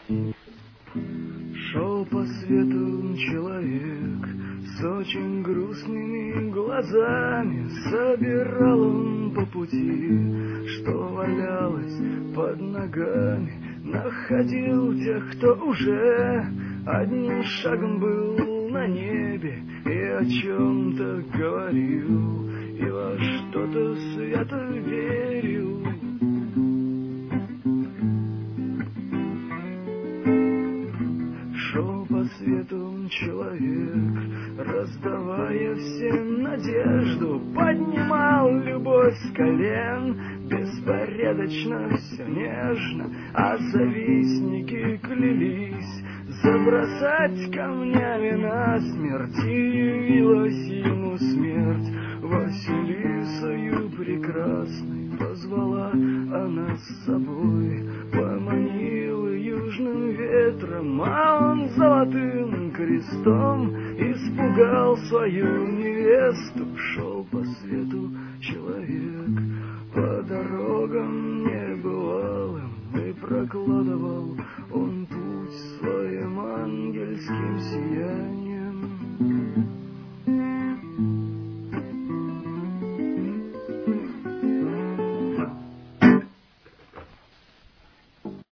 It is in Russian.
Шел по свету человек с очень грустными глазами. Собирал он по пути, что валялось под ногами. Находил тех, кто уже одним шагом был на небе и о чем-то говорил, и во что-то свято верил. Шел по свету человек, раздавая всем надежду, поднимал любовь с колен, беспорядочно, все нежно, а завистники клялись забросать камнями насмерть, и явилась ему смерть Василисою прекрасной. Позвала она с собой, поманила южным ветром, а он золотым крестом испугал свою невесту. Шел по свету человек по дорогам небывалым, и прокладывал он путь своим ангельским сиянием.